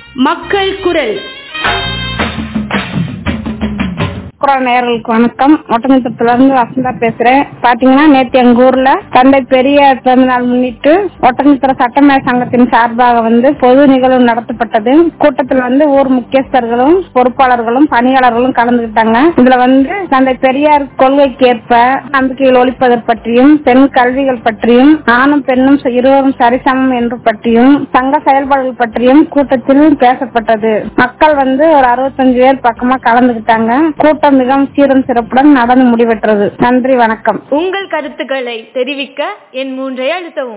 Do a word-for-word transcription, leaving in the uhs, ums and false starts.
மக்கள் குரல். நேயர்களுக்கு வணக்கம். ஒட்டஞ்சத்திரத்துல இருந்து வசந்தா பேசுறேன். பாத்தீங்கன்னா நேற்று எங்க ஊர்ல தந்தை பெரியார் பிறந்த நாள் முன்னிட்டு ஒட்டஞ்சத்திர சட்டமேல சங்கத்தின் சார்பாக வந்து பொது நிகழ்வு நடத்தப்பட்டது. கூட்டத்தில் வந்து ஊர் முக்கியஸ்தர்களும் பொறுப்பாளர்களும் பணியாளர்களும் கலந்துகிட்டாங்க. இதுல வந்து தந்தை பெரியார் கொள்கைக்கு ஏற்ப நம்பிக்கைகள் ஒழிப்பதை பற்றியும், பெண் கல்விகள் பற்றியும், ஆணும் பெண்ணும் இருவரும் சரிசமம் என்று பற்றியும், சங்க செயல்பாடுகள் பற்றியும் கூட்டத்தில் பேசப்பட்டது. மக்கள் வந்து ஒரு அறுபத்தஞ்சு பேர் பக்கமா கலந்துகிட்டாங்க. கூட்டம் மிகவும் சீரும் சிறப்புடன் நடந்து முடிவெற்றது. நன்றி, வணக்கம். உங்கள் கருத்துக்களை தெரிவிக்க என் மூன்றை அழுத்தவும்.